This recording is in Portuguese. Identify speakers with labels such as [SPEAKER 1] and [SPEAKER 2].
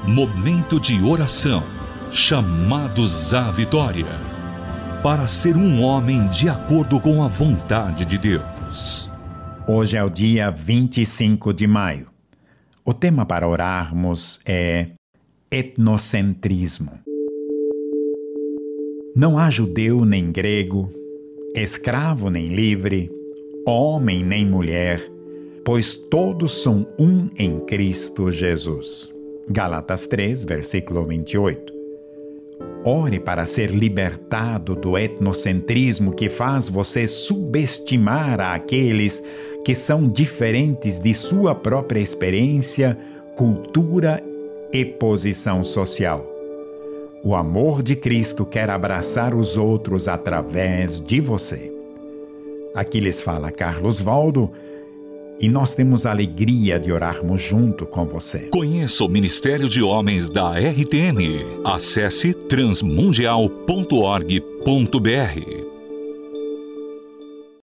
[SPEAKER 1] Momento de oração, chamados à vitória, para ser um homem de acordo com a vontade de Deus.
[SPEAKER 2] Hoje é o dia 25 de maio. O tema para orarmos é etnocentrismo. Não há judeu nem grego, escravo nem livre, homem nem mulher, pois todos são um em Cristo Jesus. Gálatas 3, versículo 28. Ore para ser libertado do etnocentrismo que faz você subestimar aqueles que são diferentes de sua própria experiência, cultura e posição social. O amor de Cristo quer abraçar os outros através de você. Aqui lhes fala Carlos Valdo, e nós temos a alegria de orarmos junto com você.
[SPEAKER 1] Conheça o Ministério de Homens da RTM. Acesse transmundial.org.br.